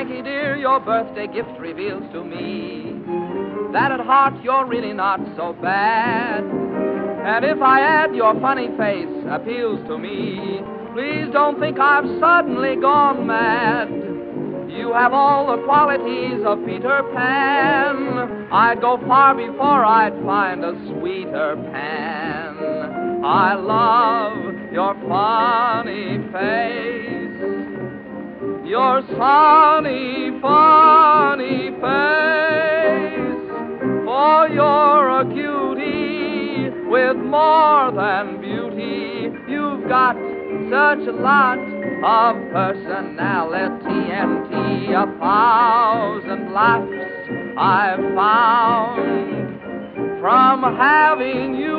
Frankie, dear, your birthday gift reveals to me that at heart you're really not so bad. And if I add your funny face appeals to me, please don't think I've suddenly gone mad. You have all the qualities of Peter Pan. I'd go far before I'd find a sweeter Pan. I love your funny face, your sunny, funny face. For you're a cutie with more than beauty. You've got such a lot of personality, and 1,000 laughs I've found from having you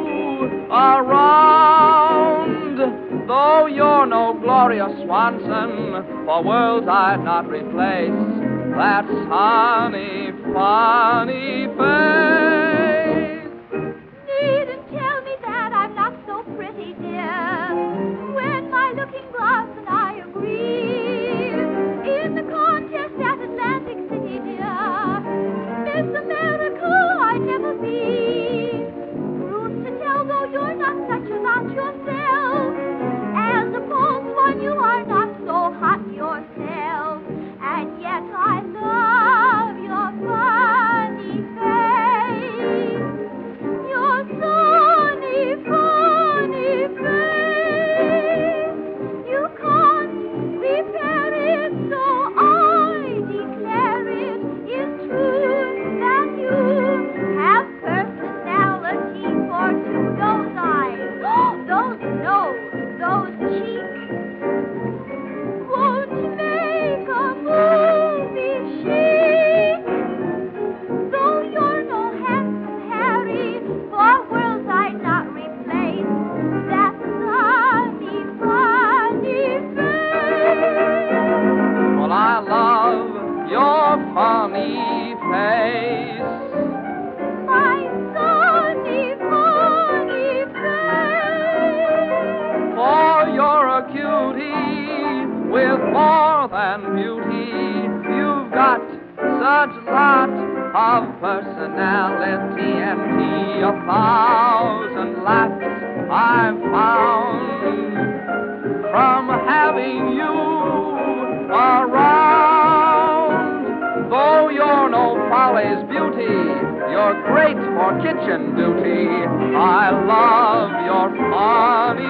around. Though you're no Gloria Swanson, for worlds I'd not replace that sunny, funny face. Needn't tell me that I'm not so pretty, dear, when my looking glass and I agree. In the contest at Atlantic City, dear, Miss America I'd never be. Truth to tell, though, you're not such a lot yourself. As a false one, you are not so hot yourself. And yet I love your funny face, your sunny, funny face. You can't repair it, so I declare it is true that you have personality for two. Those eyes, those nose, those cheeks won't make a movie chic. Though you're no handsome Harry, for worlds I'd not replace that sunny, funny face. Well, I love your funny face. My sunny, funny face. For you're a cutie with more than beauty. You've got such a lot of personality, and 1,000 laughs I've found from having you around. Though you're no Folly's beauty, you're great for kitchen duty. I love your funny